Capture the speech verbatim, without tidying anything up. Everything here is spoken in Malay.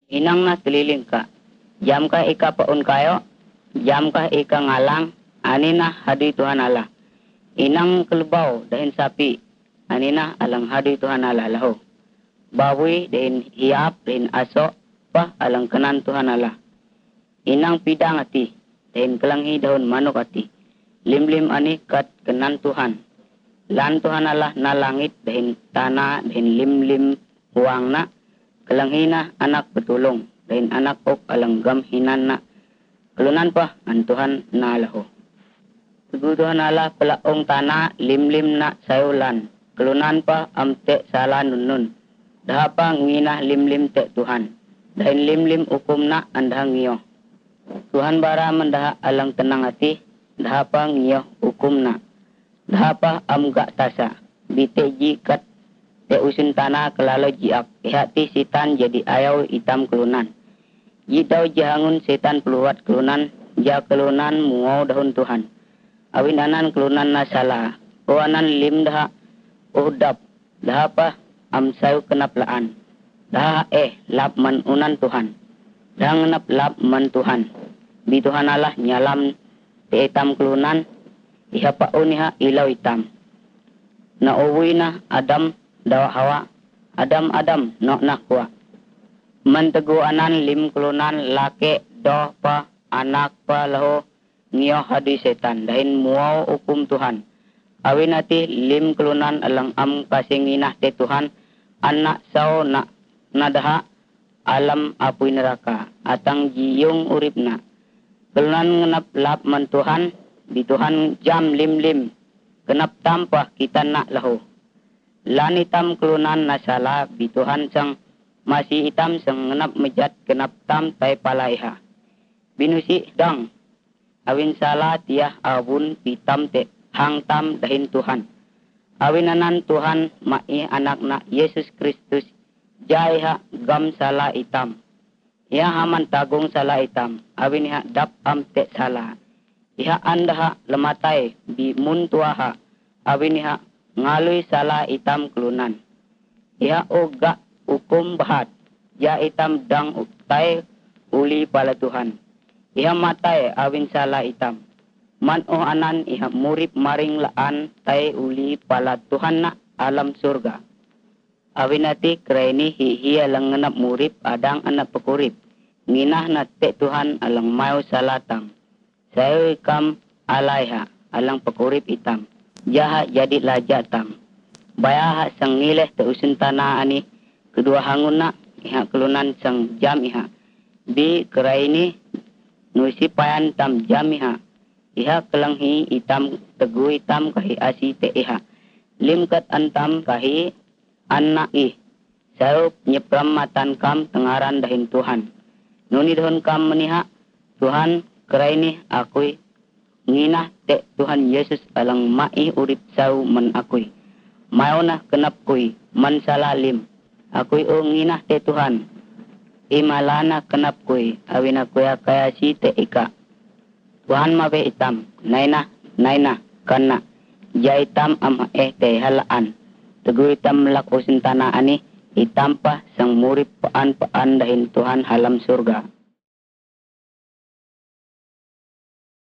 Inang na tililing ka. Jam ka ika paun kayo. Jam ka ika ngalang. Ani na hadi Tuhan Allah. Inang kelubaw dahin sapi. Ani na alang hadi Tuhan Allah laho. Bawi dahin hiap dahin aso. Pa alang kanan Tuhan Allah. Inang pidang ati. Dahin kelanghi daun manok ati. Lim-lim ani kat kanan Tuhan. Lan Tuhan Allah na langit dahin tanah dahin lim-lim huang na. Kelanghina anak petulong. Dahin anak ok alang gamhinan na. Kelunan pa an Tuhan na laho. Tugu Tuhan Allah pelaong tanah lim-lim na sayulan. Kelunan pa amte salah nun-nun. Daha pa ngina lim-lim te Tuhan. Dahin lim-lim ukum na andah ngiyo. Tuhan bara mendaha alang tenang hati. Daha pa ngiyo ukum na. Daha pa amga tasa. Bite jikat te usin tanah kelalo jiak. Ihati sitan jadi ayaw hitam kelunan. Jidau jahangun setan peluat kelunan. Ja kelunan muau dahun Tuhan. Awin anan kelunan na salah. O anan lim daha udap. Daha pa amsayu kenaplaan. Daha eh lap man unan Tuhan. Daha ngenap lap man Tuhan. Bi Tuhan Allah nyalam te hitam kelunan. Iha paun iha ilau hitam. Na uwi na Adam dawa hawa. Adam Adam no nakwa. Mentegu anan lim kelunan lake doh pa anak pa laho ngiyo hadi setan. Dahin muau hukum Tuhan. Awin ati lim kelunan alang am kasinginah te Tuhan. Anak sao na nadaha alam apuy neraka. Atang jiyong uripna. Kelunan ngenap lap man Tuhan. Di Tuhan jam lim-lim. Kenap tampah kita nak lahu. Lan hitam kelunan nasala. Di Tuhan sang masih hitam sang ngenap mejat. Kenap tam tay palaiha. Binusi dang. Awin salah tiah abun pitam te. Hang tam dahin Tuhan. Awin anan Tuhan ma'i anak na Yesus Kristus. Jaiha gam salah hitam. Ia haman tagung salah hitam. Awin iha dap am te salah. Iha andaha lematai bi muntuaha. Awin iha ngalui salah hitam kelunan. Iha oga hukum bahat. Ja hitam dang uktai uli pala Tuhan. Iha matai awin salah hitam. Man oh anan iha murip maring laan tai uli pala Tuhan na alam surga. Awin ati kraini hihi alang ngenap murip adang anak pekurip. Nginah na te Tuhan alang mau salatang. Saya ikam alaiha alang pekurip hitam. Jaha jadi lajatam. Bayaha sang ngileh te usin tanah ani. Kedua hangun na iha kelunan sang jam iha. Bi kraini nuisi payan tam jam iha. Iha kelanghi hitam tegu hitam kahi asi te iha. Limkat antam kahi anak ih. Saya nyepram matan kam tengaran dahin Tuhan. Nuni dahin kam meniha Tuhan kerai ni akui nginah te Tuhan Yesus alang mai urip sau men akui. Mau na kenap kui man salalim. Akui o nginah te Tuhan. Imalana kenap kui awina kuya kaya si te ika. Tuhan mabe hitam. Naina naina kana. Ja hitam am eh te halaan. Tegu hitam lak usin tanah ani. Hitam pa sang murip paan paan dahin Tuhan halam surga.